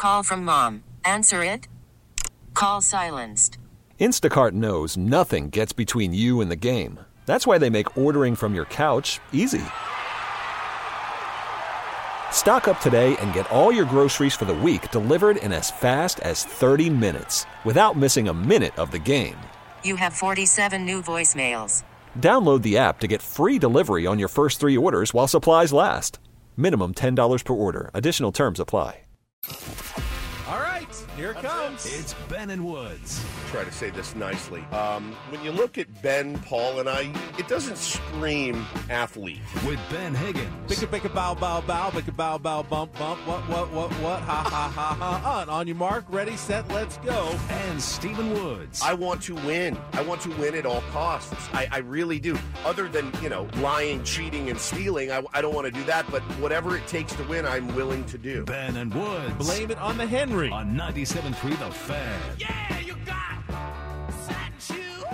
call from mom. Answer it. Call silenced. Instacart knows nothing gets between you and the game. That's why they make ordering from your couch easy. Stock up today and get all your groceries for the week delivered in as fast as 30 minutes without missing a minute of the game. You have 47 new voicemails. Download the app to get free delivery on your first 3 orders while supplies last. Minimum $10 per order. Additional terms apply. All right, here it comes. It's Ben and Woods. Try to say this nicely. When you look at Ben, Paul, and I, it doesn't scream athlete. With Ben Higgins. Bicka, bow, bow, bow. Bicka, bow, bow, bump, bump. What? Ha, ha, ha, ha. And on your mark, ready, set, let's go. And Stephen Woods. I want to win. I want to win at all costs. I really do. Other than, lying, cheating, and stealing, I don't want to do that. But whatever it takes to win, I'm willing to do. Ben and Woods. Blame it on the Henry. On 97.3 The Fan. Yeah, you got satin shoes.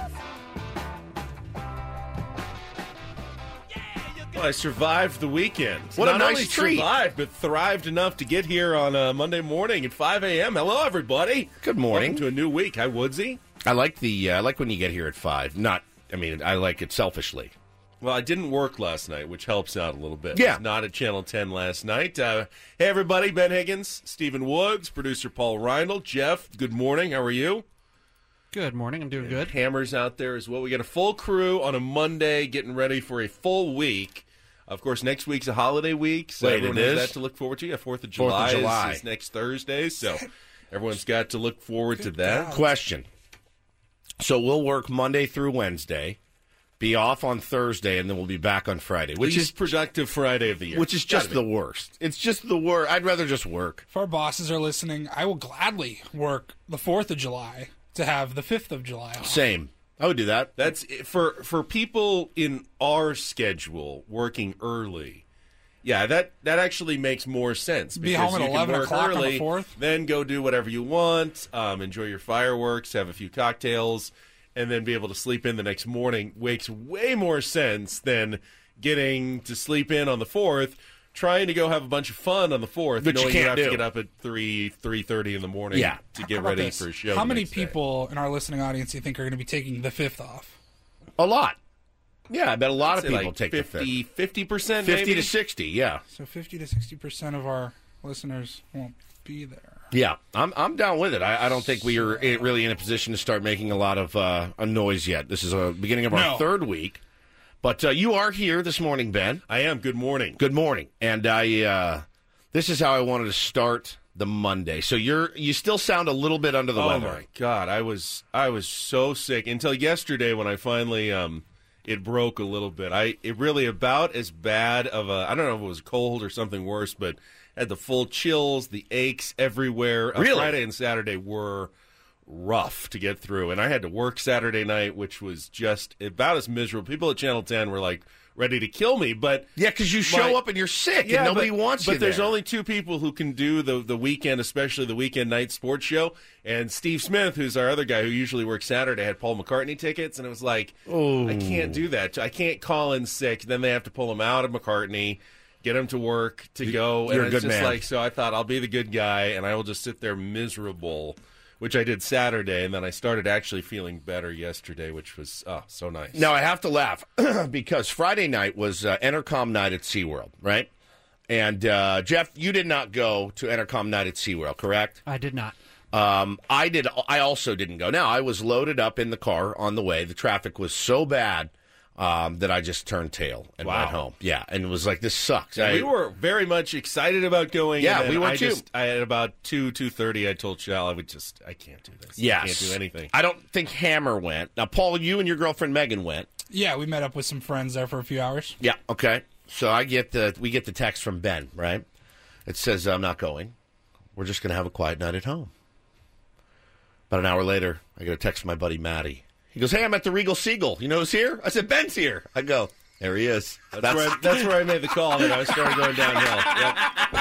Yeah, you got. Well, I survived the weekend. What a Not nice only treat. survived, but thrived enough to get here on a Monday morning at 5 a.m. Hello, everybody. Good morning. Welcome to a new week. Hi, Woodsy. I like when you get here at 5. I like it selfishly. Well, I didn't work last night, which helps out a little bit. Yeah. I was not at Channel 10 last night. Hey, everybody. Ben Higgins, Stephen Woods, producer Paul Reindl. Jeff, good morning. How are you? Good morning. I'm doing good. Hammer's out there as well. We got a full crew on a Monday getting ready for a full week. Of course, next week's a holiday week, so Wait, everyone it has is? that to look forward to. Yeah, 4th of July, July. Is next Thursday, so everyone's got to look forward to that. Question. So we'll work Monday through Wednesday, be off on Thursday, and then we'll be back on Friday, which Least is productive Friday of the year. which is just the worst. It's just the worst. I'd rather just work. If our bosses are listening, I will gladly work the 4th of July to have the 5th of July off. Same. I would do that. That's for people in our schedule working early. Yeah, that actually makes more sense. Be because home at you can 11 work o'clock on the early, 4th? then go do whatever you want, enjoy your fireworks, have a few cocktails, and then be able to sleep in the next morning. Makes way more sense than getting to sleep in on the 4th, trying to go have a bunch of fun on the 4th, But you knowing can't have do. to get up at 3:30 in the morning Yeah. to get How about ready this? for a show. How the many next day. people in our listening audience do you think are going to be taking the 5th off? A lot. Yeah, I bet a lot of Say people like take the 50, 5th. 50%, 50 maybe? to 60, yeah. So 50 to 60% of our listeners won't be there. Yeah, I'm down with it. I don't think we are really in a position to start making a lot of a noise yet. This is a beginning of our No. 3rd week. But you are here this morning, Ben. I am. Good morning. Good morning. And this is how I wanted to start the Monday. So you still sound a little bit under the weather. Oh my God, I was so sick until yesterday when I finally it broke a little bit. It really about as bad of a, I don't know if it was cold or something worse, but had the full chills, the aches everywhere. Really? Friday and Saturday were rough to get through, and I had to work Saturday night, which was just about as miserable. People at Channel 10 were like ready to kill me, but Yeah, because you show up and you're sick and nobody wants you But there's there. only 2 people who can do the weekend, especially the weekend night sports show. And Steve Smith, who's our other guy who usually works Saturday, had Paul McCartney tickets, and it was like, I can't do that. I can't call in sick. Then they have to pull him out of McCartney, get him to work to go. You're and a it's good just man. like, so I thought I'll be the good guy, and I will just sit there miserable, which I did Saturday, and then I started actually feeling better yesterday, which was so nice. Now, I have to laugh because Friday night was Entercom night at SeaWorld, right? And, Jeff, you did not go to Entercom night at SeaWorld, correct? I did not. I did. I also didn't go. Now, I was loaded up in the car on the way. The traffic was so bad that I just turned tail and went home. Yeah, and it was like, this sucks. We were very much excited about going. Yeah, and then we were too. I at about 2:30, I told Shal I can't do this. Yes. I can't do anything. I don't think Hammer went. Now, Paul, you and your girlfriend Megan went. Yeah, we met up with some friends there for a few hours. Yeah, okay. So we get the text from Ben, right? It says, I'm not going. We're just going to have a quiet night at home. About an hour later, I get a text from my buddy Matty. He goes, hey, I'm at the Regal Seagull. You know who's here? I said, Ben's here. I go, there he is. That's where I made the call, and I started going downhill. Yep.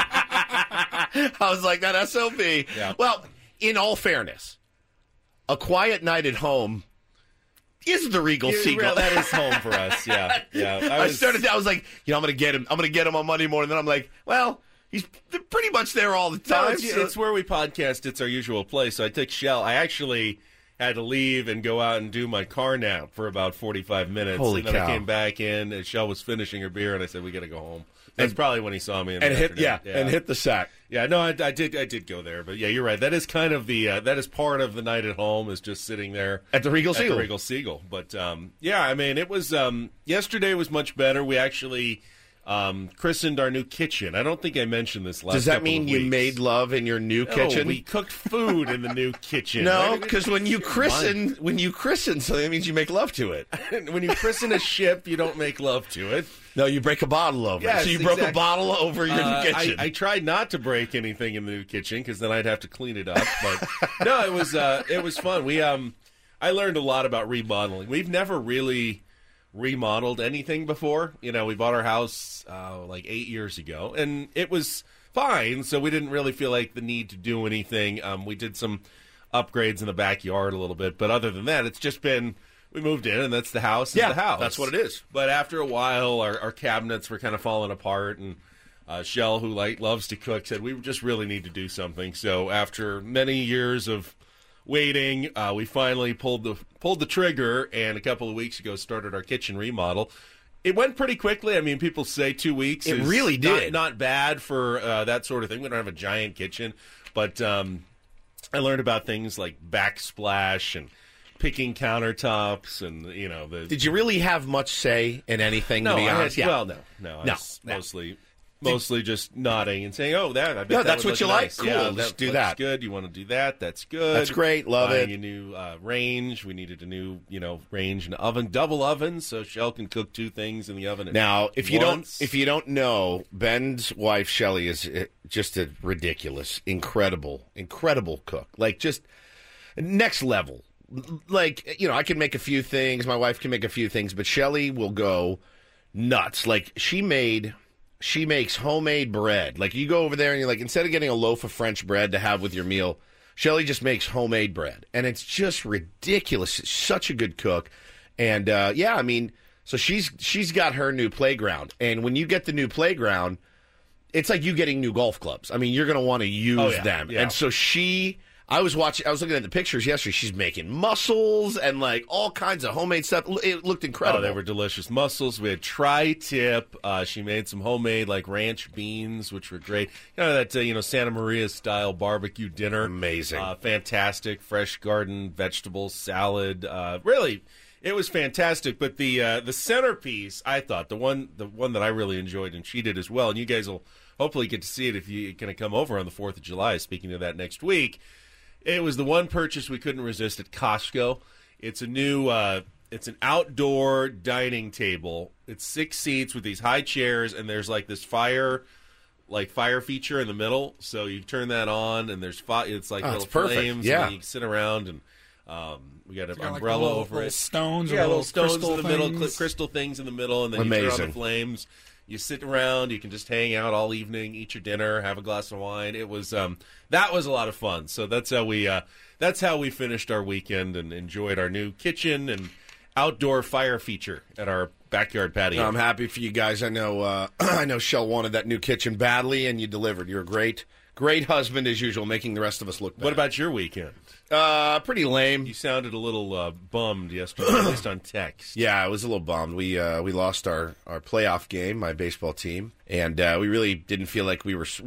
I was like, that SOB. Yeah. Well, in all fairness, a quiet night at home is the Regal Seagull. That is home for us. Yeah, yeah. I was like, I'm going to get him. I'm going to get him on Monday morning. Then I'm like, well, He's pretty much there all the No, time. it's where we podcast. It's our usual place. So I took Shell. I actually had to leave and go out and do my car nap for about 45 minutes. Holy and then cow. I came back in, and Shell was finishing her beer, and I said, we got to go home. That's probably when he saw me. In and the hit afternoon. and hit the sack. Yeah, no, I did go there, but yeah, you're right. That is kind of the that is part of the night at home, is just sitting there At the Regal Seagull. At the Regal Seagull. But yeah, I mean, it was yesterday was much better. We actually christened our new kitchen. I don't think I mentioned this last. Does that couple mean of you weeks. made love in your new No, kitchen? we cooked food in the new kitchen. No, because when you christen something, that means you make love to it. When you christen a ship, you don't make love to it. No, you break a bottle over it. Yes, So you broke a exactly. bottle over your new kitchen. I tried not to break anything in the new kitchen because then I'd have to clean it up. But no, it was fun. We I learned a lot about remodeling. We've never really remodeled anything before. You know, we bought our house like 8 years ago, and it was fine. So we didn't really feel like the need to do anything. We did some upgrades in the backyard a little bit, but other than that, it's just been. We moved in, and that's the house. Yeah, the house. that's what it is. But after a while, our cabinets were kind of falling apart, and Shell, who loves to cook, said we just really need to do something. So after many years of waiting, we finally pulled the trigger, and a couple of weeks ago started our kitchen remodel. It went pretty quickly. I mean, people say 2 weeks. It is really did. Not bad for that sort of thing. We don't have a giant kitchen, but I learned about things like backsplash and picking countertops, and you know the. Did you really have much say in anything? No, to be I honest, had, well, no. I No, was no. mostly just nodding and saying, "Oh, that I bet Yeah, that that's would what look you like? nice. Cool, Yeah, let's do looks that. Good. You want to do that? That's good. That's great. Love Buying it. a new range. We needed a new, range and oven, double oven, so Shell can cook two things in the oven. At Now, if you once. don't know, Ben's wife Shelly is just a ridiculous, incredible cook. Like just next level. Like, I can make a few things, my wife can make a few things, but Shelly will go nuts. Like she makes homemade bread. Like you go over there and you're like, instead of getting a loaf of French bread to have with your meal, Shelly just makes homemade bread. And it's just ridiculous. She's such a good cook. And so she's got her new playground. And when you get the new playground, it's like you getting new golf clubs. I mean, you're going to want to use them. Yeah. And so I was looking at the pictures yesterday. She's making mussels and like all kinds of homemade stuff. It looked incredible. Oh, they were delicious mussels. We had tri-tip. She made some homemade like ranch beans, which were great. That Santa Maria style barbecue dinner. Amazing. Fantastic. Fresh garden vegetables, salad. Really, it was fantastic. But the centerpiece, I thought, the one that I really enjoyed, and she did as well. And you guys will hopefully get to see it if you're going to come over on the 4th of July. Speaking of that next week. It was the one purchase we couldn't resist at Costco. It's a new, it's an outdoor dining table. It's 6 seats with these high chairs, and there's like this fire feature in the middle. So you turn that on, and there's it's like little perfect. flames. Yeah. And you can sit around, and we got an Got, like, umbrella little- over little it. stones or yeah, little stones crystal in the middle, things. crystal things in the middle, and then you turn on Amazing. the flames. You sit around. You can just hang out all evening, eat your dinner, have a glass of wine. It was that was a lot of fun. So that's how we finished our weekend and enjoyed our new kitchen and outdoor fire feature at our backyard patio. I'm happy for you guys. I know I know Shell wanted that new kitchen badly, and you delivered. You're a great husband as usual, making the rest of us look bad. What about your weekend? Pretty lame. You sounded a little bummed yesterday, at least on text. Yeah, I was a little bummed. We lost our playoff game, my baseball team, and we really didn't feel like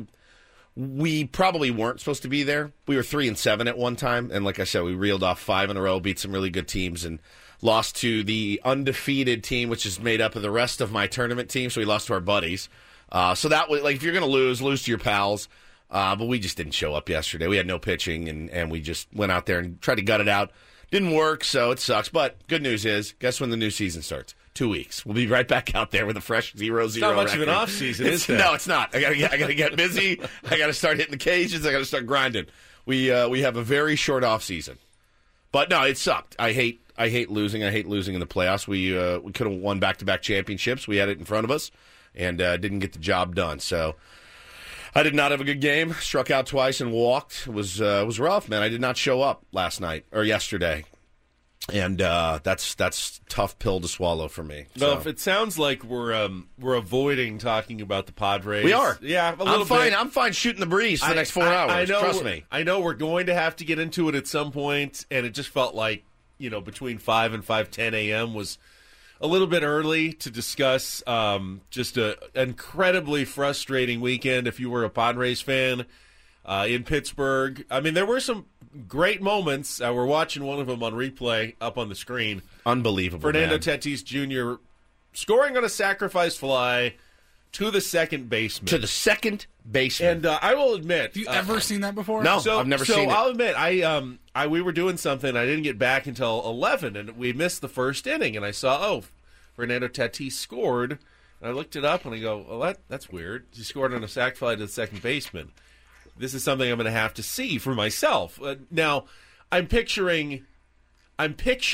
we probably weren't supposed to be there. We were 3-7 at one time, and like I said, we reeled off 5 in a row, beat some really good teams, and lost to the undefeated team, which is made up of the rest of my tournament team. So we lost to our buddies. So that was like, if you're going to lose to your pals. But we just didn't show up yesterday. We had no pitching, and we just went out there and tried to gut it out. Didn't work, so it sucks. But good news is, guess when the new season starts? 2 weeks. We'll be right back out there with a fresh 0-0 It's not much of an record. off season, is there? No, it's not. I gotta get busy. I gotta start hitting the cages. I gotta start grinding. We have a very short off season. But no, it sucked. I hate losing. I hate losing in the playoffs. We could have won back-to-back championships. We had it in front of us, and didn't get the job done. So I did not have a good game. Struck out twice and walked. It was rough, man. I did not show up last night or yesterday. And that's tough pill to swallow for me. No, So. if it sounds like we're avoiding talking about the Padres. We are. Yeah, a little I'm fine. bit. I'm fine shooting the breeze for the next 4 hours. I know, Trust me. I know we're going to have to get into it at some point, and it just felt like, between 5 and 5:10 a.m. was a little bit early to discuss just an incredibly frustrating weekend if you were a Padres fan in Pittsburgh. I mean, there were some great moments. We're watching one of them on replay up on the screen. Unbelievable, Fernando man. Tatis Jr. scoring on a sacrifice fly to the second baseman. To the second baseman. And I will admit, Have you ever seen that before? No, I've never seen it. So I'll admit, we were doing something. I didn't get back until 11, and we missed the first inning. And I saw, Fernando Tatis scored. And I looked it up, and I go, well, that's weird. He scored on a sac fly to the second baseman. This is something I'm going to have to see for myself. Now, I'm picturing, I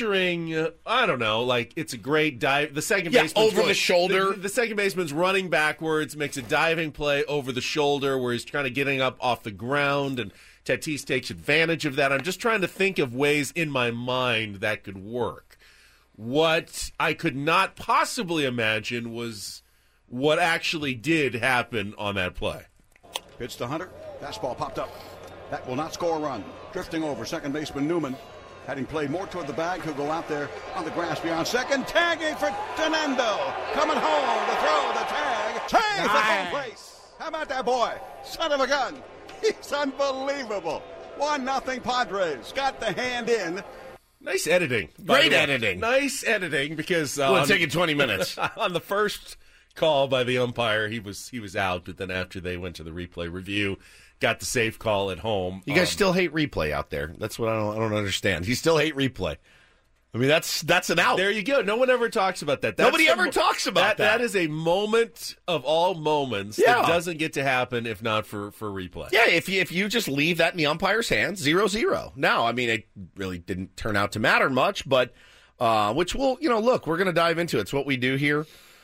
don't know, like it's a great dive. The second baseman over the shoulder. The second baseman's running backwards, makes a diving play over the shoulder where he's kind of getting up off the ground, and Tatis takes advantage of that. I'm just trying to think of ways in my mind that could work. What I could not possibly imagine was what actually did happen on that play. Pitch to Hunter. Fastball popped up. That will not score a run. Drifting over, second baseman Newman. Heading play more toward the bag. He'll go out there on the grass beyond second. Tagging for Fernando. Coming home. The throw, the tag. Tag for home place. How about that boy? Son of a gun. He's unbelievable. 1-0 Padres. Got the hand in. Nice editing. Great editing. Nice editing because Well, it's taking 20 minutes. On the first call by the umpire, he was out, but then after they went to the replay review, got the safe call at home. You guys still hate replay out there. That's what I don't understand. You still hate replay. I mean, that's an out. There you go. No one ever talks about that. Nobody ever talks about that. That is a moment of all moments that doesn't get to happen if not for replay. Yeah, if you just leave that in the umpire's hands, 0-0. Now, I mean, it really didn't turn out to matter much, but which we'll, look, we're going to dive into it. It's what we do here.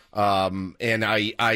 And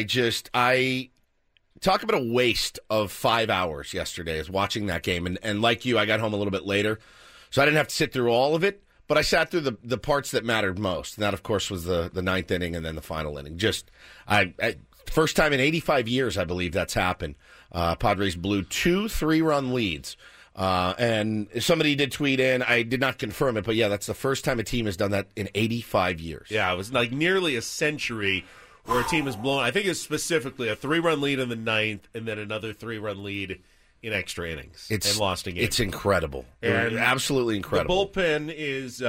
I talk about a waste of 5 hours yesterday is watching that game. And like you, I got home a little bit later, so I didn't have to sit through all of it. But I sat through the parts that mattered most. And that, of course, was the ninth inning and then the final inning. First time in 85 years, I believe that's happened. Padres blew 2 3-run leads. And somebody did tweet in, I did not confirm it, but yeah, that's the first time a team has done that in 85 years. Yeah, it was like nearly a century where a team has blown, I think it's specifically a 3-run lead in the ninth and then another 3-run lead in extra innings and lost a game. It's incredible. And absolutely incredible. The bullpen is,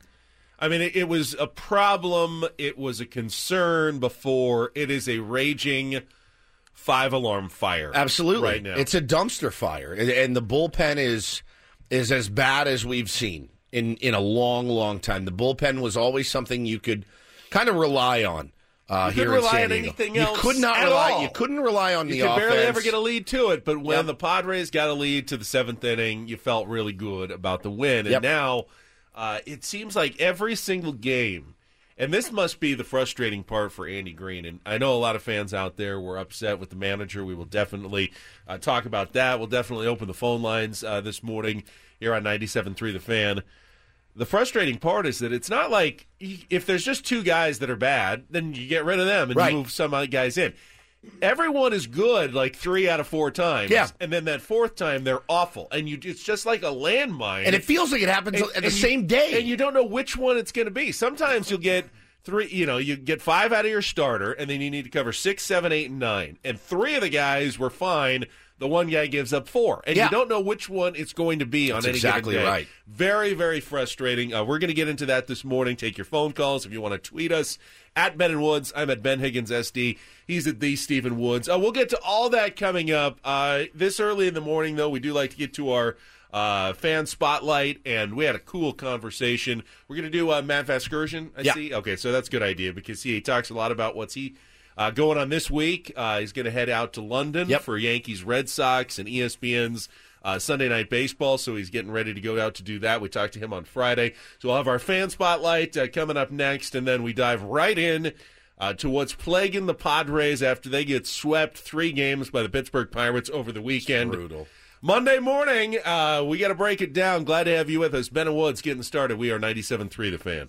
it was a problem. It was a concern before. It is a raging 5-alarm fire. Absolutely. Right now. It's a dumpster fire. And the bullpen is as bad as we've seen in a long, long time. The bullpen was always something you could kind of rely on. Here in San Diego. Anything else you could not rely. All. You couldn't rely on the offense. You could barely ever get a lead to it, but when the Padres got a lead to the 7th inning, you felt really good about the win. And now it seems like every single game, and this must be the frustrating part for Andy Green. And I know a lot of fans out there were upset with the manager. We will definitely talk about that. We'll definitely open the phone lines this morning here on 97.3 The Fan. The frustrating part is that it's not like if there's just 2 guys that are bad, then you get rid of them and you move some other guys in. Everyone is good like 3 out of 4 times. Yeah. And then that 4th time, they're awful. And it's just like a landmine. And it feels like it happens at the same day. And you don't know which one it's going to be. Sometimes you'll get 3, you get 5 out of your starter, and then you need to cover 6, 7, 8, and 9. And 3 of the guys were fine. The one guy gives up 4. And you don't know which one it's going to be on any given day. Right. Very, very frustrating. We're going to get into that this morning. Take your phone calls if you want to tweet us. At Ben and Woods, I'm at Ben Higgins SD. He's at the Stephen Woods. We'll get to all that coming up. This early in the morning, though, we do like to get to our fan spotlight, and we had a cool conversation. We're going to do Matt Vasgersian, I see. Okay, so that's a good idea because he talks a lot about what's going on this week. He's going to head out to London for Yankees Red Sox and ESPN's Sunday Night Baseball, so he's getting ready to go out to do that. We talked to him on Friday. So we'll have our fan spotlight coming up next, and then we dive right in to what's plaguing the Padres after they get swept 3 games by the Pittsburgh Pirates over the weekend. Brutal. Monday morning, we got to break it down. Glad to have you with us. Ben and Woods getting started. We are 97.3 The Fan.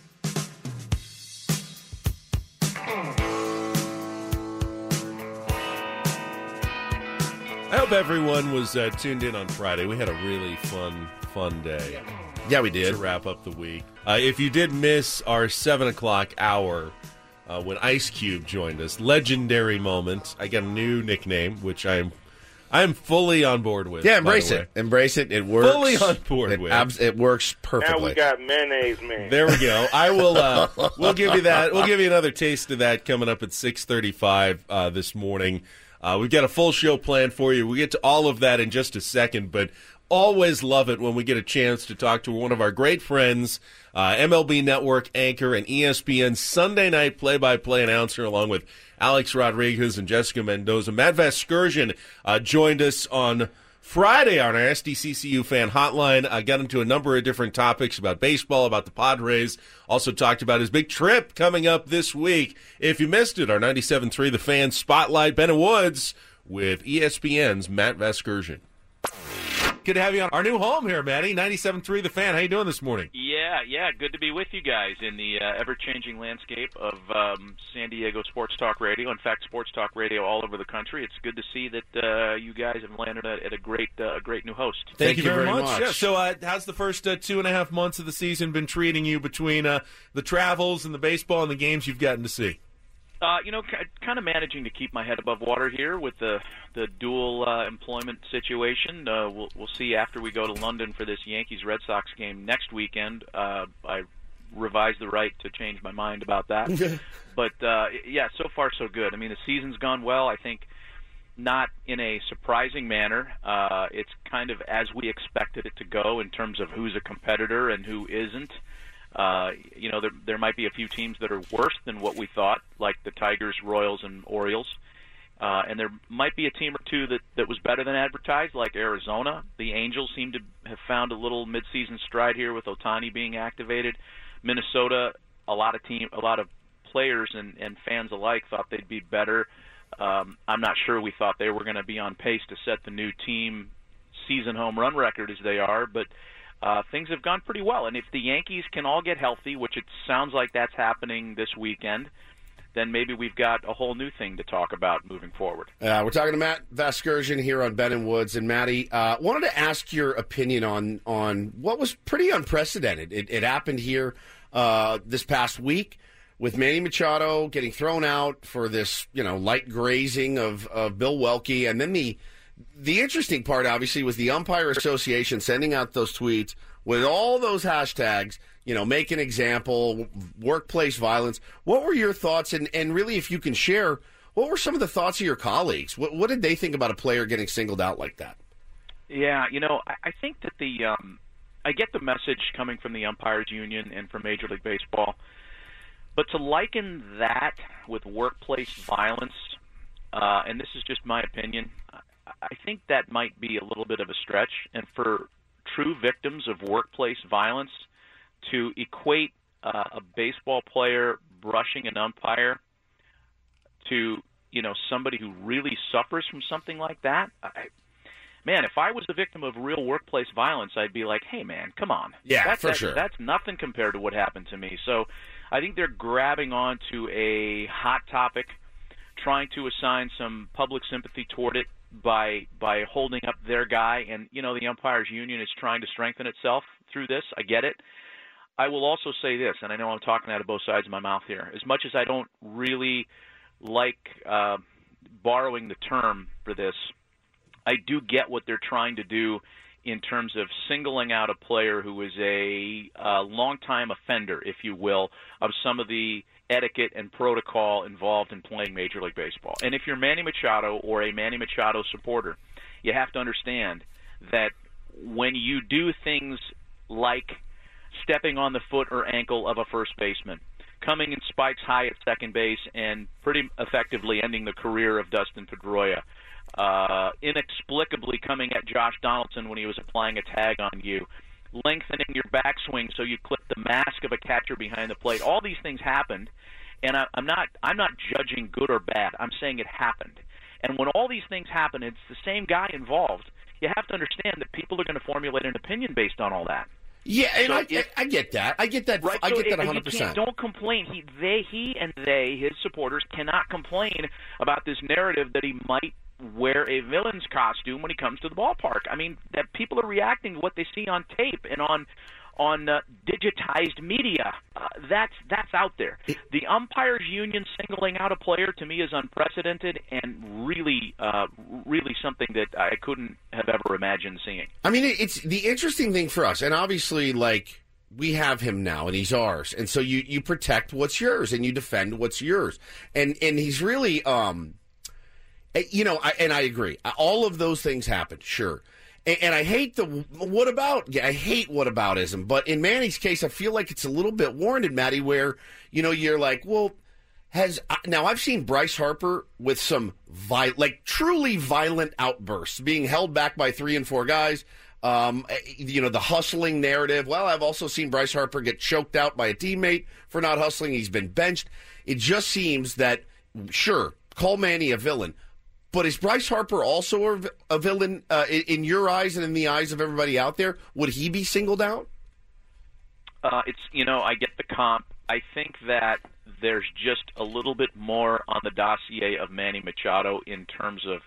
I hope everyone was tuned in on Friday. We had a really fun day. Yeah, we did. To wrap up the week. If you did miss our 7 o'clock hour when Ice Cube joined us, legendary moment. I got a new nickname, which I am fully on board with. Yeah, embrace it. Embrace it. It works. Fully on board with. It works perfectly. Now we got mayonnaise man. There we go. I will. We'll give you that. We'll give you another taste of that coming up at 6:35 this morning. We've got a full show planned for you. We'll get to all of that in just a second, but always love it when we get a chance to talk to one of our great friends, MLB Network anchor and ESPN Sunday night play-by-play announcer, along with Alex Rodriguez and Jessica Mendoza. Matt Vasgersian joined us on Friday on our SDCCU fan hotline. Got into a number of different topics about baseball, about the Padres. Also talked about his big trip coming up this week. If you missed it, our 97.3 The Fan Spotlight, Ben and Woods with ESPN's Matt Vasgersian. Good to have you on our new home here, Matty. 97.3 The Fan. How you doing this morning? Yeah. Good to be with you guys in the ever-changing landscape of San Diego Sports Talk Radio. In fact, Sports Talk Radio all over the country. It's good to see that you guys have landed at a great new host. Thank you very much. Yeah. So how's the first 2.5 months of the season been treating you between the travels and the baseball and the games you've gotten to see? Kind of managing to keep my head above water here with the dual employment situation. We'll see after we go to London for this Yankees-Red Sox game next weekend. I revised the right to change my mind about that. But, so far so good. I mean, the season's gone well. I think not in a surprising manner. It's kind of as we expected it to go in terms of who's a competitor and who isn't. There might be a few teams that are worse than what we thought, like the Tigers, Royals, and Orioles. And there might be a team or two that was better than advertised, like Arizona. The Angels seem to have found a little midseason stride here with Ohtani being activated. Minnesota, a lot of players and fans alike thought they'd be better. I'm not sure we thought they were going to be on pace to set the new team season home run record as they are, but things have gone pretty well. And if the Yankees can all get healthy, which it sounds like that's happening this weekend, then maybe we've got a whole new thing to talk about moving forward. We're talking to Matt Vasgersian here on Ben and Woods. And, Matty, wanted to ask your opinion on what was pretty unprecedented. It happened here this past week with Manny Machado getting thrown out for this, light grazing of Bill Welke. And then the interesting part, obviously, was the Umpire Association sending out those tweets with all those hashtags, make an example, workplace violence. What were your thoughts? And really, if you can share, what were some of the thoughts of your colleagues? What did they think about a player getting singled out like that? Yeah, I think that I get the message coming from the Umpires Union and from Major League Baseball, but to liken that with workplace violence, and this is just my opinion, I think that might be a little bit of a stretch. And for true victims of workplace violence to equate a baseball player brushing an umpire to, somebody who really suffers from something like that, man, if I was a victim of real workplace violence, I'd be like, hey, man, come on. Yeah, for sure. That's nothing compared to what happened to me. So I think they're grabbing onto a hot topic, trying to assign some public sympathy toward it by holding up their guy. And, the Umpires Union is trying to strengthen itself through this. I get it. I will also say this, and I know I'm talking out of both sides of my mouth here. As much as I don't really like borrowing the term for this, I do get what they're trying to do in terms of singling out a player who is a longtime offender, if you will, of some of the etiquette and protocol involved in playing Major League Baseball. And if you're Manny Machado or a Manny Machado supporter, you have to understand that when you do things like stepping on the foot or ankle of a first baseman, coming in spikes high at second base and pretty effectively ending the career of Dustin Pedroia, inexplicably coming at Josh Donaldson when he was applying a tag on you, lengthening your backswing so you clip the mask of a catcher behind the plate. All these things happened, and I'm not judging good or bad. I'm saying it happened. And when all these things happen, it's the same guy involved. you have to understand that people are going to formulate an opinion based on all that. Yeah, and So I get that. I get that. Right, I so get that you 100%. can't- Don't complain. His supporters cannot complain about this narrative that he might wear a villain's costume when he comes to the ballpark. I mean, that people are reacting to what they see on tape and on digitized media. That's out there. The umpires union singling out a player to me is unprecedented and really something that I couldn't have ever imagined seeing. I mean, it's the interesting thing for us, and obviously, like, we have him now, and he's ours, and so you protect what's yours, and you defend what's yours, and he's really, you know, I agree. All of those things happen, sure. And I hate the what about. Yeah, I hate whataboutism. But in Manny's case, I feel like it's a little bit warranted, Matty, where, you know, you're like, well, now I've seen Bryce Harper with some truly violent outbursts, being held back by 3 and 4 guys. You know, the hustling narrative. Well, I've also seen Bryce Harper get choked out by a teammate for not hustling. He's been benched. It just seems that, sure, call Manny a villain. But is Bryce Harper also a villain in your eyes and in the eyes of everybody out there? Would he be singled out? I get the comp. I think that there's just a little bit more on the dossier of Manny Machado in terms of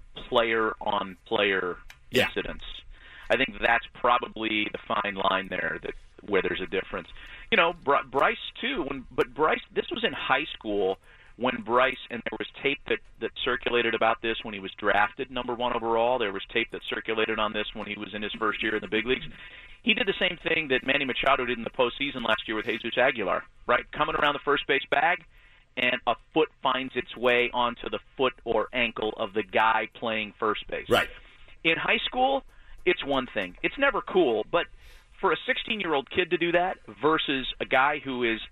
player-on-player incidents. I think that's probably the fine line there where there's a difference. You know, Bryce too. But Bryce, this was in high school. When Bryce, and there was tape that circulated about this when he was drafted number 1 overall. There was tape that circulated on this when he was in his first year in the big leagues. He did the same thing that Manny Machado did in the postseason last year with Jesus Aguilar, right? Coming around the first base bag, and a foot finds its way onto the foot or ankle of the guy playing first base. Right. In high school, it's one thing. It's never cool, but for a 16-year-old kid to do that versus a guy who is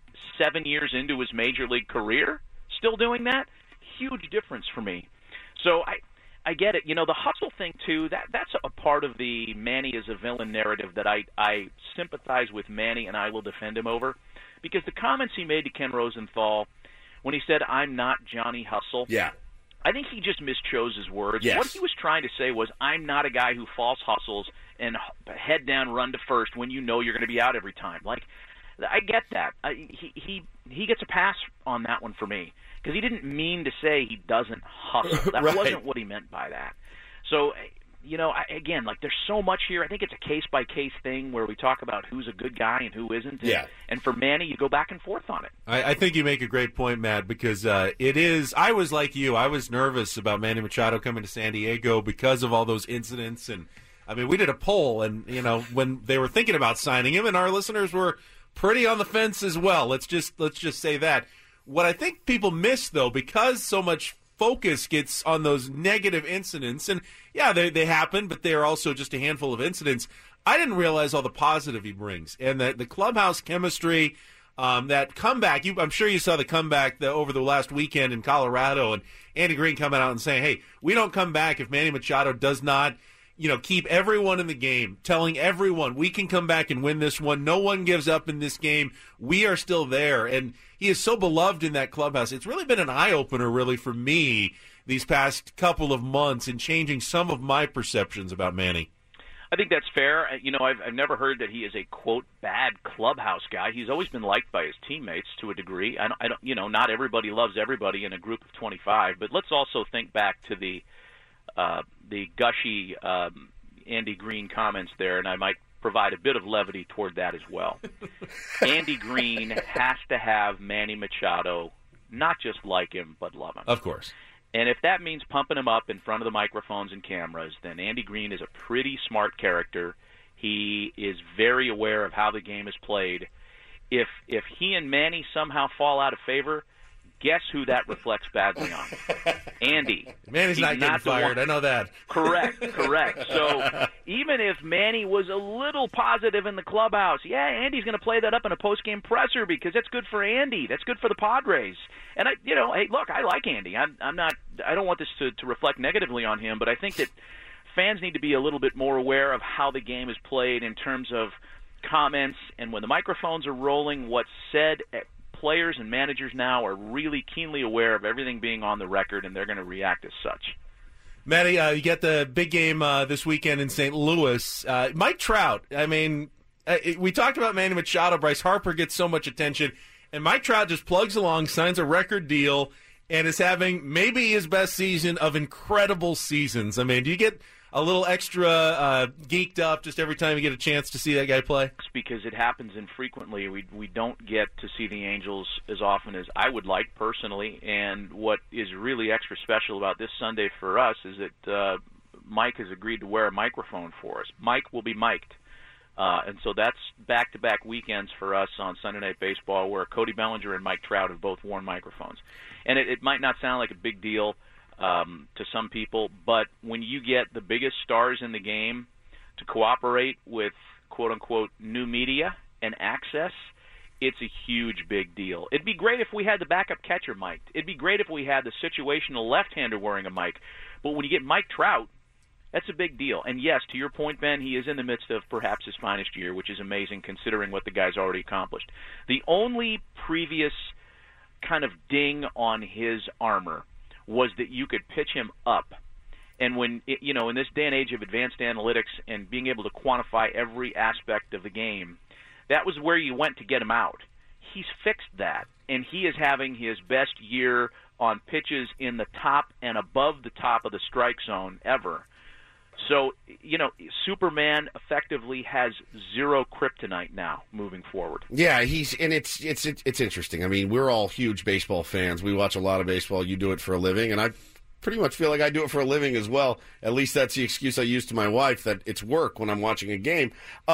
7 years into his major league career, still doing that, huge difference for me. So I get it. You know, the hustle thing too, that's a part of the Manny is a villain narrative that I sympathize with Manny and I will defend him over, because the comments he made to Ken Rosenthal when he said, "I'm not Johnny Hustle." Yeah. I think he just mischose his words. Yes. What he was trying to say was, I'm not a guy who false hustles and head down run to first when you know you're going to be out every time. Like, I get that. He gets a pass on that one for me, because he didn't mean to say he doesn't hustle. That Right. wasn't what he meant by that. So, you know, again, like, there's so much here. I think it's a case-by-case thing where we talk about who's a good guy and who isn't. And for Manny, you go back and forth on it. I think you make a great point, Matt, because it is. I was like you. I was nervous about Manny Machado coming to San Diego because of all those incidents. And, I mean, we did a poll, and, you know, when they were thinking about signing him, and our listeners were pretty on the fence as well. Let's just say that. What I think people miss, though, because so much focus gets on those negative incidents, and yeah, they happen, but they're also just a handful of incidents. I didn't realize all the positive he brings, and that the clubhouse chemistry, that comeback. I'm sure you saw the comeback over the last weekend in Colorado, and Andy Green coming out and saying, "Hey, we don't come back if Manny Machado does not, you know, keep everyone in the game, telling everyone we can come back and win this one. No one gives up in this game. We are still there." And he is so beloved in that clubhouse. It's really been an eye-opener, really, for me these past couple of months in changing some of my perceptions about Manny. I think that's fair. You know, I've never heard that he is a, quote, bad clubhouse guy. He's always been liked by his teammates to a degree. I don't, you know, not everybody loves everybody in a group of 25, but let's also think back to the gushy Andy Green comments there, and I might provide a bit of levity toward that as well. Andy Green has to have Manny Machado not just like him, but love him. Of course. And if that means pumping him up in front of the microphones and cameras, then Andy Green is a pretty smart character. He is very aware of how the game is played. If he and Manny somehow fall out of favor, guess who that reflects badly on? Andy. Manny's not getting fired. I know that. Correct. So even if Manny was a little positive in the clubhouse, yeah, Andy's going to play that up in a post-game presser because that's good for Andy. That's good for the Padres. And hey, look, I like Andy. I don't want this to reflect negatively on him, but I think that fans need to be a little bit more aware of how the game is played in terms of comments, and when the microphones are rolling, what's said. Players and managers now are really keenly aware of everything being on the record, and they're going to react as such. Matty, you get the big game this weekend in St. Louis. Mike Trout, I mean, we talked about Manny Machado. Bryce Harper gets so much attention, and Mike Trout just plugs along, signs a record deal, and is having maybe his best season of incredible seasons. I mean, do you get a little extra geeked up just every time you get a chance to see that guy play? Because it happens infrequently. We don't get to see the Angels as often as I would like personally, and what is really extra special about this Sunday for us is that Mike has agreed to wear a microphone for us. Mike will be mic'd. And so that's back-to-back weekends for us on Sunday Night Baseball where Cody Bellinger and Mike Trout have both worn microphones. And it might not sound like a big deal to some people, but when you get the biggest stars in the game to cooperate with quote-unquote new media and access, it's a huge big deal. It'd be great if we had the backup catcher mic'd. It'd be great if we had the situational left-hander wearing a mic. But when you get Mike Trout, that's a big deal. And yes, to your point, Ben, he is in the midst of perhaps his finest year, which is amazing considering what the guy's already accomplished. The only previous kind of ding on his armor was that you could pitch him up. And when, in this day and age of advanced analytics and being able to quantify every aspect of the game, that was where you went to get him out. He's fixed that, and he is having his best year on pitches in the top and above the top of the strike zone ever. So, Superman effectively has zero kryptonite now moving forward. Yeah, it's interesting. I mean, we're all huge baseball fans. We watch a lot of baseball. You do it for a living, and I pretty much feel like I do it for a living as well. At least that's the excuse I use to my wife, that it's work when I'm watching a game.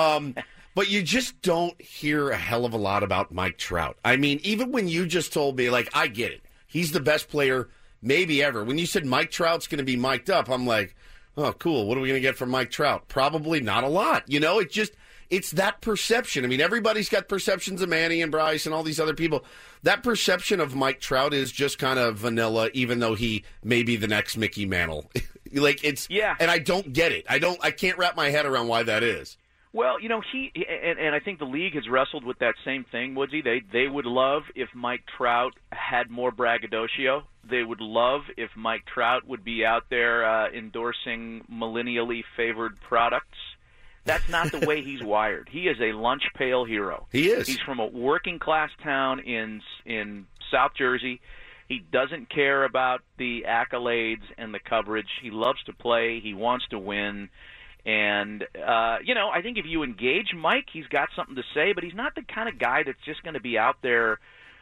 But you just don't hear a hell of a lot about Mike Trout. I mean, even when you just told me, I get it. He's the best player maybe ever. When you said Mike Trout's going to be mic'd up, I'm like, oh, cool. What are we going to get from Mike Trout? Probably not a lot. It's that perception. I mean, everybody's got perceptions of Manny and Bryce and all these other people. That perception of Mike Trout is just kind of vanilla, even though he may be the next Mickey Mantle. Yeah. And I don't get it. I can't wrap my head around why that is. Well, he and I think the league has wrestled with that same thing, Woodsy. They would love if Mike Trout had more braggadocio. They would love if Mike Trout would be out there endorsing millennially favored products. That's not the way he's wired. He is a lunch pail hero. He is. He's from a working class town in South Jersey. He doesn't care about the accolades and the coverage. He loves to play. He wants to win. And, I think if you engage Mike, he's got something to say, but he's not the kind of guy that's just going to be out there,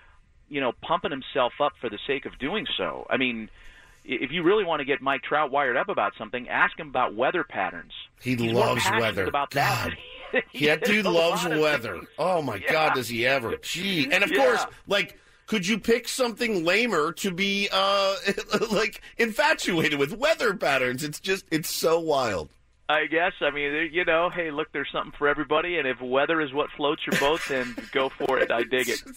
pumping himself up for the sake of doing so. I mean, if you really want to get Mike Trout wired up about something, ask him about weather patterns. He's loves weather. About that. That dude loves weather. Oh, my God, does he ever. Gee. And, of course, could you pick something lamer to be, infatuated with weather patterns? It's so wild. I guess. I mean, hey, look, there's something for everybody, and if weather is what floats your boat, then go for it. I dig it.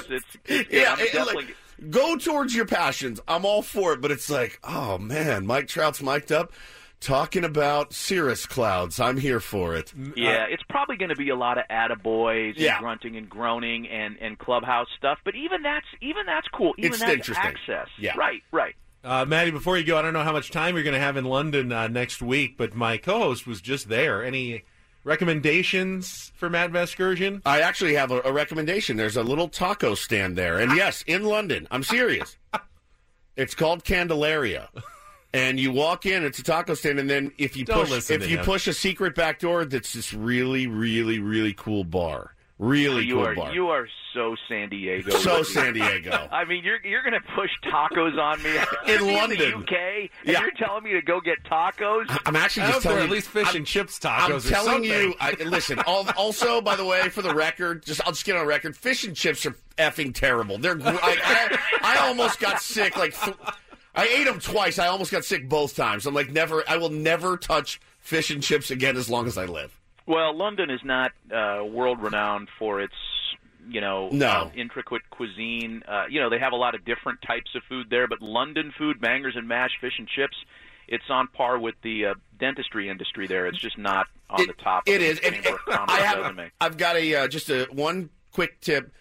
Go towards your passions. I'm all for it, but it's like, oh, man, Mike Trout's mic'd up talking about cirrus clouds. I'm here for it. Yeah, it's probably going to be a lot of attaboys and grunting and groaning and clubhouse stuff, but even that's cool. Even that's interesting. Access. Yeah. Right. Matty, before you go, I don't know how much time you're going to have in London next week, but my co-host was just there. Any recommendations for Matt Vasgersian? I actually have a recommendation. There's a little taco stand there. And yes, in London. I'm serious. It's called Candelaria. And you walk in, it's a taco stand, and then if you push a secret back door, that's this really, really, really cool bar. Really cool bar. You are so San Diego. So San Diego. I mean, you're going to push tacos on me in London, in the UK, and you're telling me to go get tacos. I'm actually just telling you, at least fish and chips tacos. I'm telling you. Listen. Also, by the way, for the record, I'll just get on record. Fish and chips are effing terrible. They're. I almost got sick. I ate them twice. I almost got sick both times. I'm like, never. I will never touch fish and chips again as long as I live. Well, London is not world-renowned for its, intricate cuisine. They have a lot of different types of food there, but London food, bangers and mash, fish and chips, it's on par with the dentistry industry there. It's just not on the top. It is. I've got one quick tip.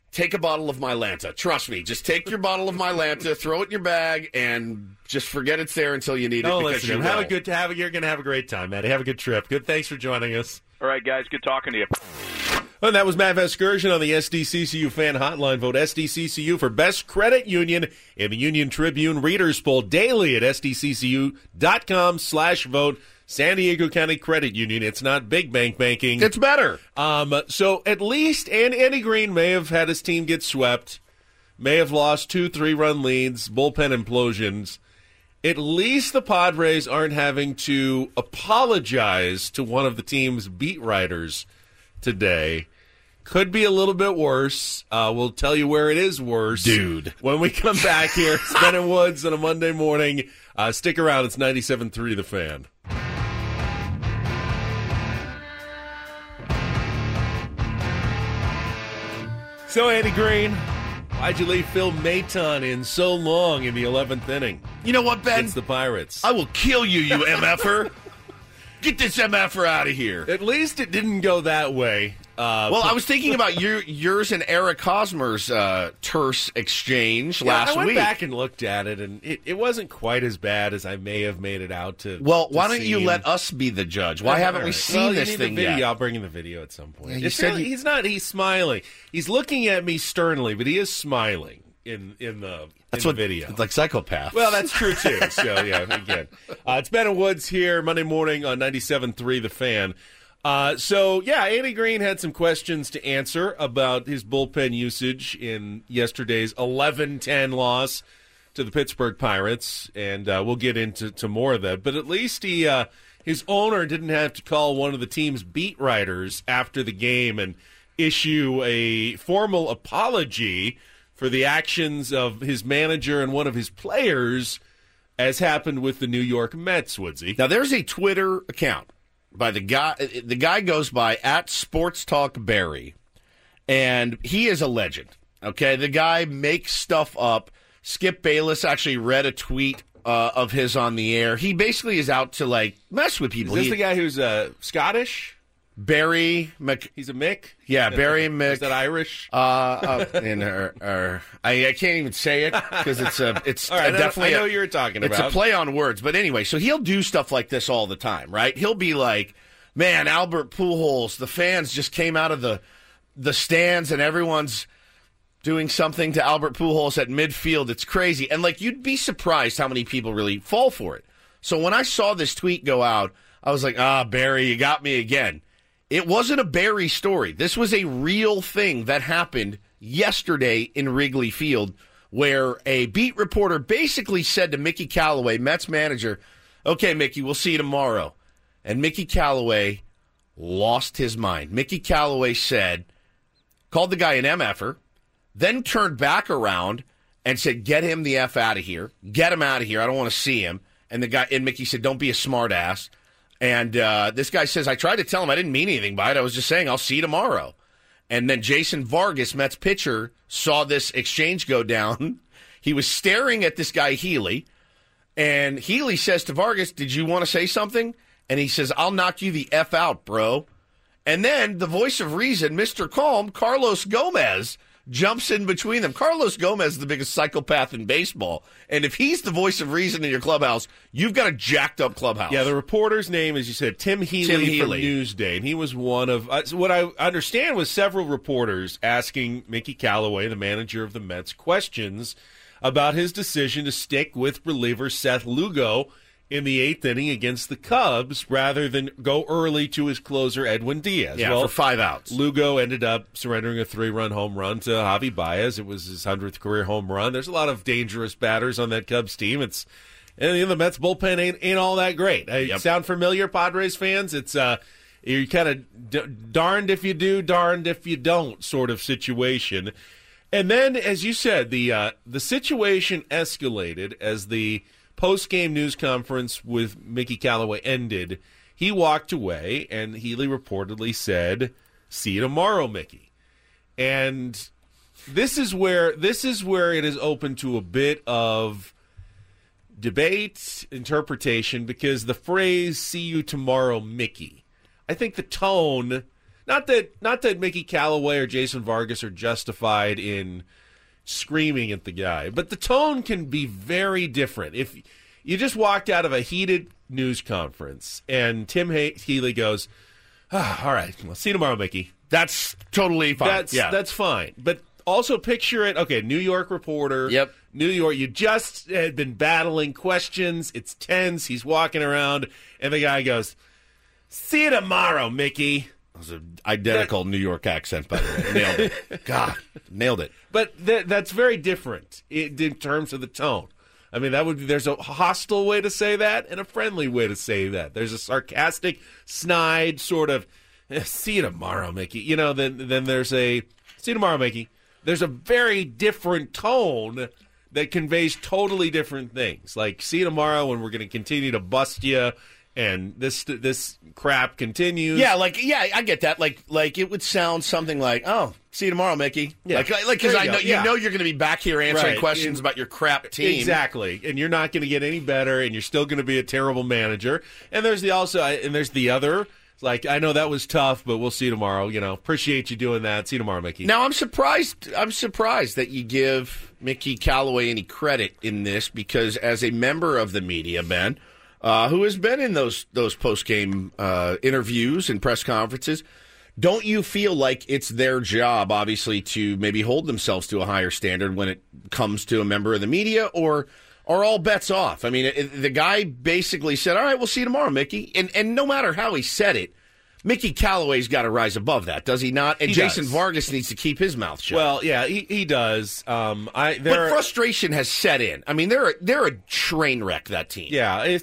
take a bottle of Mylanta. Trust me. Just take your bottle of Mylanta, throw it in your bag, and just forget it's there until you need it. Oh, because listen, you have will. a good time. You're going to have a great time, Matty. Have a good trip. Good. Thanks for joining us. All right, guys. Good talking to you. And that was Matt Vasgersian on the SDCCU fan hotline. Vote SDCCU for best credit union in the Union Tribune Readers Poll daily at sdccu.com/vote. San Diego County Credit Union. It's not big bank banking. It's better. So at least, and Andy Green may have had his team get swept, may have lost 2 3-run leads, bullpen implosions. At least the Padres aren't having to apologize to one of the team's beat writers today. Could be a little bit worse. We'll tell you where it is worse. Dude. When we come back here, it's Ben and Woods on a Monday morning. Stick around. It's 97.3 The Fan. So, Andy Green, why'd you leave Phil Maton in so long in the 11th inning? You know what, Ben? It's the Pirates. I will kill you, you MFer. Get this MFer out of here. At least it didn't go that way. Well, I was thinking about yours and Eric Hosmer's terse exchange last week. I went back and looked at it, and it wasn't quite as bad as I may have made it out to. Well, why to don't you seem. let us be the judge? Why haven't we seen this thing the video. yet? I'll bring in the video at some point. Yeah, He's not. He's smiling. He's looking at me sternly, but he is smiling in the video. It's like psychopath. Well, that's true too. So yeah, again, it's Ben and Woods here Monday morning on 97.3 The Fan. Andy Green had some questions to answer about his bullpen usage in yesterday's 11-10 loss to the Pittsburgh Pirates, and we'll get into more of that. But at least his owner didn't have to call one of the team's beat writers after the game and issue a formal apology for the actions of his manager and one of his players, as happened with the New York Mets, Woodsy. Now, there's a Twitter account by the guy. The guy goes by @SportsTalkBarry, and he is a legend. Okay, the guy makes stuff up. Skip Bayless actually read a tweet of his on the air. He basically is out to mess with people. Is this the guy who's Scottish? Barry He's a Mick? Yeah, Barry Mick. Is that Irish? I can't even say it because it's right, definitely. I know you were talking about. It's a play on words, but anyway. So he'll do stuff like this all the time, right? He'll be like, "Man, Albert Pujols, the fans just came out of the stands and everyone's doing something to Albert Pujols at midfield. It's crazy." And you'd be surprised how many people really fall for it. So when I saw this tweet go out, I was like, Barry, you got me again. It wasn't a Barry story. This was a real thing that happened yesterday in Wrigley Field, where a beat reporter basically said to Mickey Callaway, Mets manager, "Okay, Mickey, we'll see you tomorrow." And Mickey Callaway lost his mind. Mickey Callaway called the guy an MFer, then turned back around and said, "Get him the F out of here. Get him out of here. I don't want to see him." And Mickey said, "Don't be a smart ass." And this guy says, "I tried to tell him I didn't mean anything by it. I was just saying I'll see you tomorrow." And then Jason Vargas, Mets pitcher, saw this exchange go down. He was staring at this guy, Healy. And Healy says to Vargas, "Did you want to say something?" And he says, "I'll knock you the F out, bro." And then the voice of reason, Mr. Calm, Carlos Gomez, jumps in between them. Carlos Gomez is the biggest psychopath in baseball. And if he's the voice of reason in your clubhouse, you've got a jacked up clubhouse. Yeah, the reporter's name, as you said, Tim Healy from Newsday. And he was one of, what I understand was several reporters asking Mickey Callaway, the manager of the Mets, questions about his decision to stick with reliever Seth Lugo in the 8th inning against the Cubs rather than go early to his closer, Edwin Diaz. Yeah, for 5 outs. Lugo ended up surrendering a 3-run home run to Javi Baez. It was his 100th career home run. There's a lot of dangerous batters on that Cubs team. And the Mets bullpen ain't all that great. Sound familiar, Padres fans? It's you're kind of darned if you do, darned if you don't sort of situation. And then, as you said, the situation escalated as the post-game news conference with Mickey Callaway ended. He walked away, and Healy reportedly said, "See you tomorrow, Mickey." And this is where it is open to a bit of debate, interpretation, because the phrase "see you tomorrow, Mickey," I think the tone Not that Mickey Callaway or Jason Vargas are justified in screaming at the guy, but the tone can be very different. If you just walked out of a heated news conference and Tim Healy goes, all right, well, see you tomorrow, Mickey. That's totally fine. That's fine. But also picture it, okay, New York reporter. Yep. New York, you just had been battling questions. It's tense. He's walking around, and the guy goes, see you tomorrow, Mickey. That was an identical New York accent, by the way. Nailed it. God, nailed it. But that's very different in terms of the tone. I mean, there's a hostile way to say that and a friendly way to say that. There's a sarcastic, snide sort of, see you tomorrow, Mickey. Then there's a, see you tomorrow, Mickey. There's a very different tone that conveys totally different things. Like, see you tomorrow, and we're going to continue to bust you, and this crap continues. Yeah, I get that. Like it would sound something like, "Oh, see you tomorrow, Mickey." Yeah. Because I know you know you're going to be back here answering questions about your crap team. Exactly, and you're not going to get any better, and you're still going to be a terrible manager. And there's the other. Like, I know that was tough, but we'll see you tomorrow. Appreciate you doing that. See you tomorrow, Mickey. Now, I'm surprised that you give Mickey Callaway any credit in this, because as a member of the media, Ben, who has been in those post-game interviews and press conferences, don't you feel like it's their job, obviously, to maybe hold themselves to a higher standard when it comes to a member of the media, or are all bets off? I mean, the guy basically said, all right, we'll see you tomorrow, Mickey. And no matter how he said it, Mickey Callaway's got to rise above that, does he not? And Jason Vargas needs to keep his mouth shut. Well, yeah, he does. But frustration has set in. I mean, they're a train wreck, that team. Yeah,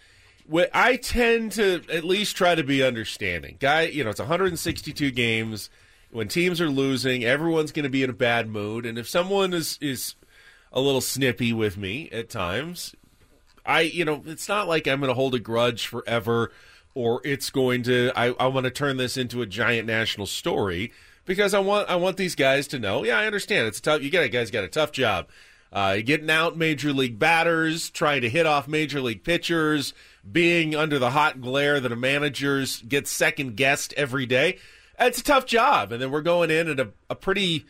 I tend to at least try to be understanding. It's 162 games. When teams are losing, everyone's going to be in a bad mood. And if someone is a little snippy with me at times, it's not like I'm going to hold a grudge forever, or it's going to, I want to turn this into a giant national story, because I want these guys to know, I understand it's tough. You guys got a tough job. Getting out major league batters, trying to hit off major league pitchers, being under the hot glare that a manager gets second guessed every day. It's a tough job. And then we're going in at a pretty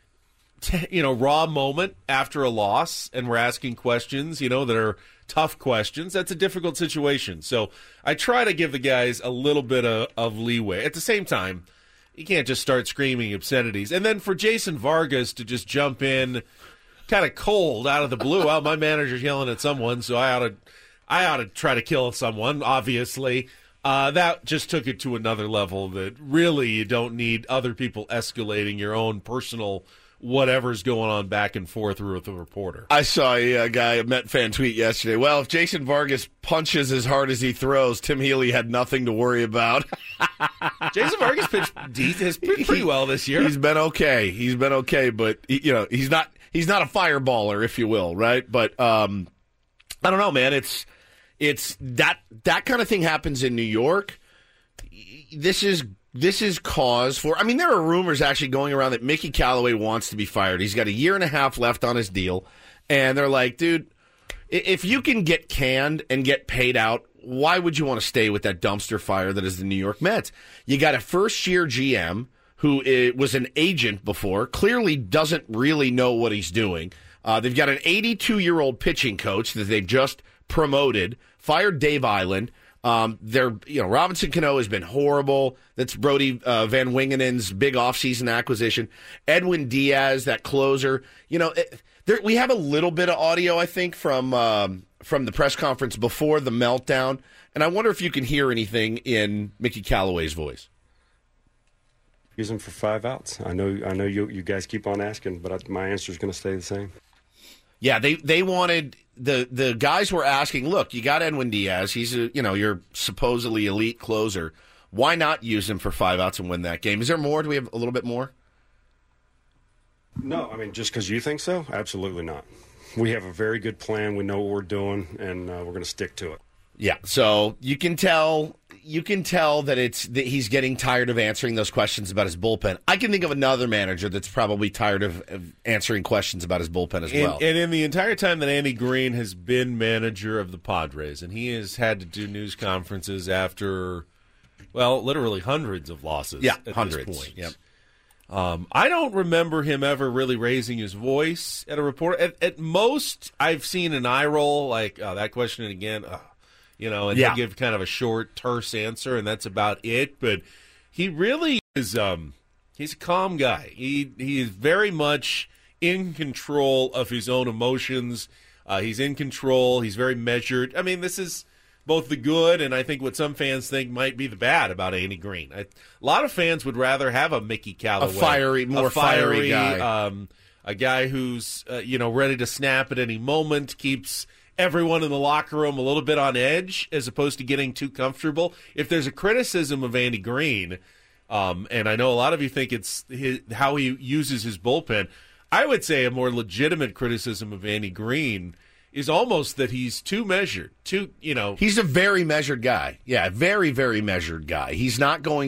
raw moment after a loss, and we're asking questions, that are tough questions. That's a difficult situation. So I try to give the guys a little bit of leeway. At the same time, you can't just start screaming obscenities. And then for Jason Vargas to just jump in kind of cold out of the blue, well, my manager's yelling at someone, so I ought to try to kill someone, obviously. That just took it to another level that really you don't need other people escalating your own personal whatever's going on back and forth with the reporter. I saw a guy, a Met fan, tweet yesterday, well, if Jason Vargas punches as hard as he throws, Tim Healy had nothing to worry about. Jason Vargas pitched pretty well this year. He's been okay, but he's not a fireballer, if you will, right? But I don't know, man. It's that kind of thing happens in New York. This is cause for, there are rumors actually going around that Mickey Callaway wants to be fired. He's got a year and a half left on his deal, and they're like, dude, if you can get canned and get paid out, why would you want to stay with that dumpster fire that is the New York Mets? You got a first-year GM who was an agent before, clearly doesn't really know what he's doing. They've got an 82-year-old pitching coach that they've just promoted, fired Dave Island. Robinson Cano has been horrible. That's Brody Van Wingenen's big offseason acquisition. Edwin Diaz, that closer. We have a little bit of audio, I think, from the press conference before the meltdown, and I wonder if you can hear anything in Mickey Callaway's voice. Use them for 5 outs. I know you guys keep on asking, but my answer is going to stay the same. Yeah, they wanted the guys were asking, look, you got Edwin Diaz. He's your supposedly elite closer. Why not use him for 5 outs and win that game? Is there more? Do we have a little bit more? No, just because you think so? Absolutely not. We have a very good plan. We know what we're doing, and we're going to stick to it. Yeah, so you can tell that he's getting tired of answering those questions about his bullpen. I can think of another manager that's probably tired of answering questions about his bullpen as well. And in the entire time that Andy Green has been manager of the Padres, and he has had to do news conferences after well, literally hundreds of losses. Yeah, at hundreds. This point. Yep. I don't remember him ever really raising his voice at a reporter. At most, I've seen an eye roll, like, oh, that question again, and he'll give kind of a short, terse answer, and that's about it. But he really is he's a calm guy. He is very much in control of his own emotions. He's in control. He's very measured. I mean, this is both the good and I think what some fans think might be the bad about Andy Green. A lot of fans would rather have a Mickey Callaway, more fiery guy, a guy who's ready to snap at any moment, keeps everyone in the locker room a little bit on edge, as opposed to getting too comfortable. If there's a criticism of Andy Green, and I know a lot of you think it's how he uses his bullpen, I would say a more legitimate criticism of Andy Green is almost that he's too measured. He's a very measured guy. Yeah, very, very measured guy. He's not really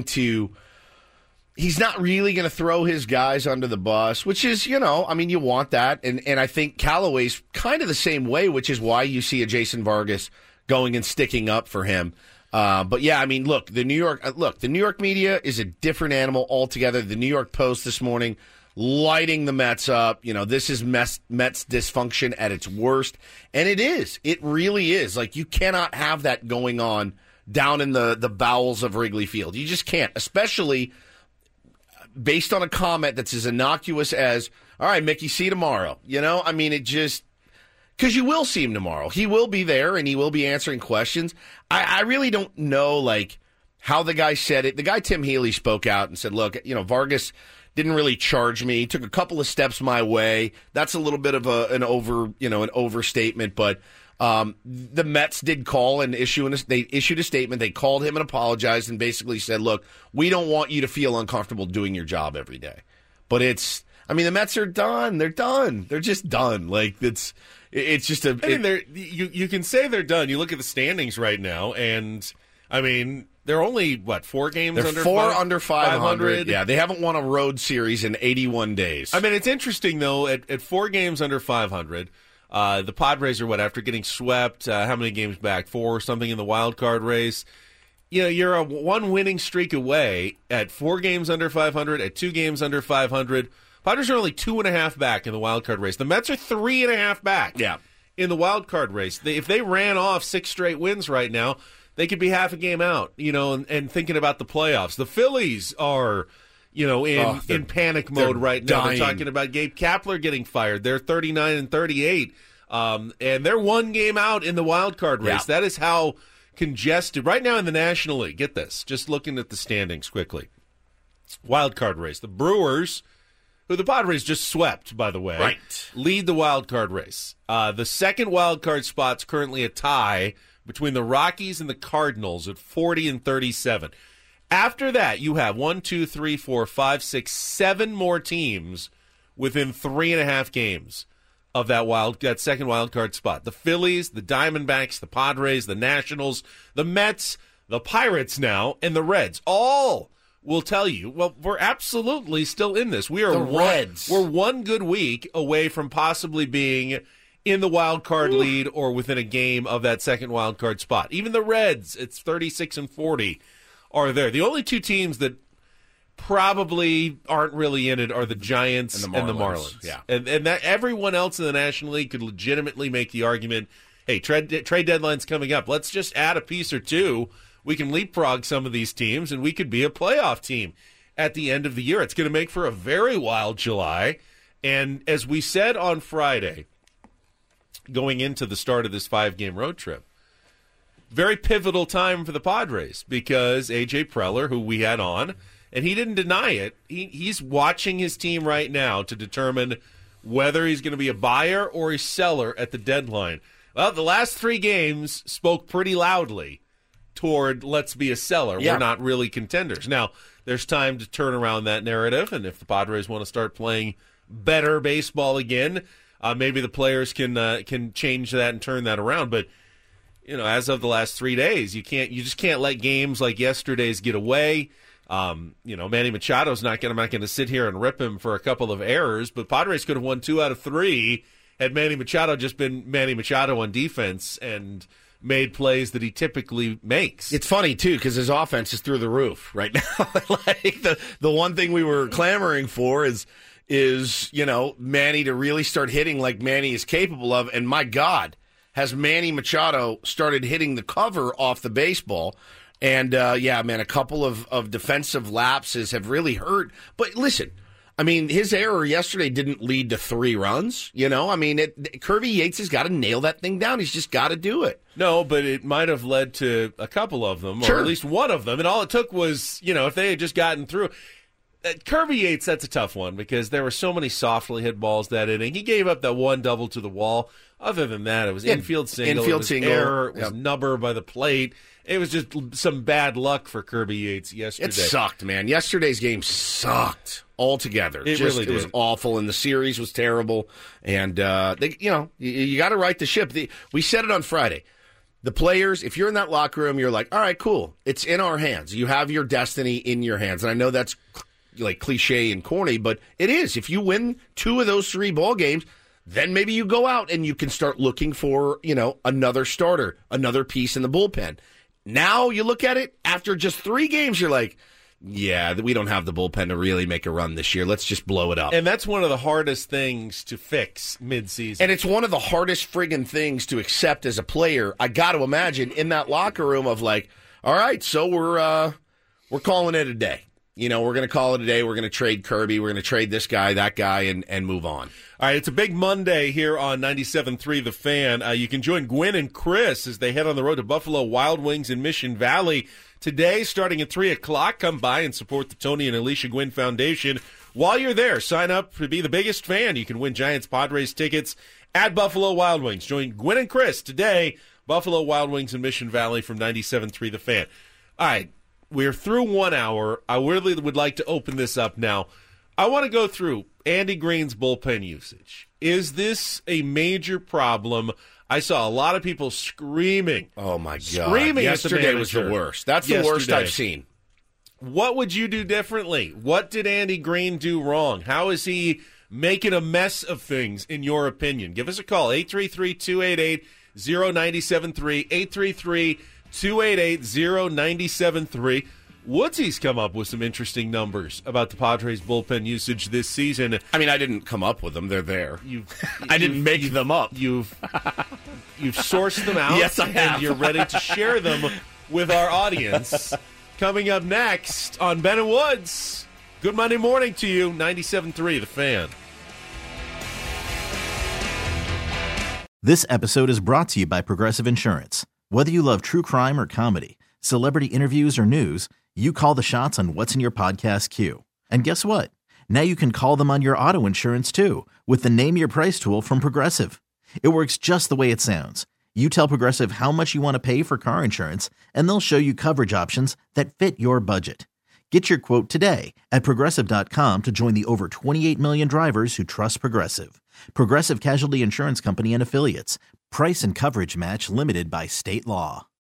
going to throw his guys under the bus, which is, you want that. And I think Callaway's kind of the same way, which is why you see a Jason Vargas going and sticking up for him. But yeah, I mean, look, the New York media is a different animal altogether. The New York Post this morning, lighting the Mets up. This is Mets dysfunction at its worst. And it is. It really is. Like, you cannot have that going on down in the bowels of Wrigley Field. You just can't, especially based on a comment that's as innocuous as, all right, Mickey, see you tomorrow. I mean, it just, because you will see him tomorrow. He will be there, and he will be answering questions. I really don't know, like, how the guy said it. The guy, Tim Healy, spoke out and said, look, Vargas didn't really charge me. He took a couple of steps my way. That's a little bit of an overstatement, but the Mets did call and they issued a statement. They called him and apologized and basically said, look, we don't want you to feel uncomfortable doing your job every day. But the Mets are done. They're done. They're just done. Like, it's just a... you can say they're done. You look at the standings right now, and, I mean... They're only, 4 games They're under 4 under 500. Yeah, they haven't won a road series in 81 days. I mean, it's interesting, though, at 4 games under 500, the Padres are, after getting swept, how many games back? 4 or something in the wild card race. You're a 1 winning streak away at 4 games under 500, at 2 games under 500. Padres are only 2.5 back in the wild card race. The Mets are 3.5 back in the wild card race. If they ran off 6 straight wins right now, they could be half a game out, and thinking about the playoffs. The Phillies are, in panic mode right now. They're talking about Gabe Kapler getting fired. They're 39-38, and they're 1 game out in the wild card race. Yeah. That is how congested right now in the National League. Get this, just looking at the standings quickly. Wild card race. The Brewers, who the Padres just swept, by the way, lead the wild card race. The second wild card spot's currently a tie between the Rockies and the Cardinals at 40 and 37. After that, you have 1, 2, 3, 4, 5, 6, 7 more teams within 3.5 games of that second wild card spot. The Phillies, the Diamondbacks, the Padres, the Nationals, the Mets, the Pirates now, and the Reds. All will tell you, we're absolutely still in this. We are Reds. We're 1 good week away from possibly being in the wild card lead or within a game of that second wild card spot. Even the Reds, it's 36 and 40, are there. The only 2 teams that probably aren't really in it are the Giants and the Marlins. Yeah. And that everyone else in the National League could legitimately make the argument, hey, trade deadline's coming up. Let's just add a piece or 2. We can leapfrog some of these teams, and we could be a playoff team at the end of the year. It's going to make for a very wild July. And as we said on Friday, going into the start of this 5-game road trip, very pivotal time for the Padres because A.J. Preller, who we had on, and he didn't deny it, he's watching his team right now to determine whether he's going to be a buyer or a seller at the deadline. Well, the last 3 games spoke pretty loudly toward let's be a seller. Yeah. We're not really contenders. Now, there's time to turn around that narrative, and if the Padres want to start playing better baseball again, maybe the players can change that and turn that around. But as of the last 3 days, you just can't let games like yesterday's get away. Manny Machado's I'm not going to sit here and rip him for a couple of errors, but Padres could have won 2 out of 3 had Manny Machado just been Manny Machado on defense and made plays that he typically makes. It's funny, too, because his offense is through the roof right now. Like the one thing we were clamoring for is Manny to really start hitting like Manny is capable of. And my God, has Manny Machado started hitting the cover off the baseball. And, a couple of defensive lapses have really hurt. But listen, I mean, his error yesterday didn't lead to 3 runs. Kirby Yates has got to nail that thing down. He's just got to do it. No, but it might have led to a couple of them, or at least one of them. And all it took was, if they had just gotten through. Kirby Yates, that's a tough one because there were so many softly hit balls that inning. He gave up that one double to the wall. Other than that, it was infield single. It was error. It was number by the plate. It was just some bad luck for Kirby Yates yesterday. It sucked, man. Yesterday's game sucked altogether. It really did. It was awful, and the series was terrible. And, you got to right the ship. We said it on Friday. The players, if you're in that locker room, you're like, all right, cool. It's in our hands. You have your destiny in your hands. And I know that's like cliche and corny, but it is. If you win 2 of those 3 ball games, then maybe you go out and you can start looking for, another starter, another piece in the bullpen. Now you look at it, after just 3 games, you're like, yeah, we don't have the bullpen to really make a run this year. Let's just blow it up. And that's one of the hardest things to fix midseason. And it's one of the hardest friggin' things to accept as a player. I got to imagine in that locker room of like, all right, so we're calling it a day. We're going to call it a day. We're going to trade Kirby. We're going to trade this guy, that guy, and move on. All right, it's a big Monday here on 97.3 The Fan. You can join Gwen and Chris as they head on the road to Buffalo Wild Wings in Mission Valley today, starting at 3 o'clock. Come by and support the Tony and Alicia Gwynn Foundation. While you're there, sign up to be the biggest fan. You can win Giants-Padres tickets at Buffalo Wild Wings. Join Gwen and Chris today, Buffalo Wild Wings in Mission Valley from 97.3 The Fan. All right. We're through 1 hour. I really would like to open this up now. I want to go through Andy Green's bullpen usage. Is this a major problem? I saw a lot of people screaming. Oh, my God. Screaming yesterday at the was the worst. That's the worst I've seen. What would you do differently? What did Andy Green do wrong? How is he making a mess of things, in your opinion? Give us a call, 833-288-0973, 833-288-0973. Woodsy's come up with some interesting numbers about the Padres' bullpen usage this season. I mean, I didn't come up with them; they're there. I didn't make them up. You've sourced them out. Yes, I have. And you're ready to share them with our audience. Coming up next on Ben and Woods. Good Monday morning to you, 97.3 The Fan. This episode is brought to you by Progressive Insurance. Whether you love true crime or comedy, celebrity interviews or news, you call the shots on what's in your podcast queue. And guess what? Now you can call them on your auto insurance too with the Name Your Price tool from Progressive. It works just the way it sounds. You tell Progressive how much you want to pay for car insurance, and they'll show you coverage options that fit your budget. Get your quote today at Progressive.com to join the over 28 million drivers who trust Progressive. Progressive Casualty Insurance Company and Affiliates. Price and coverage match limited by state law.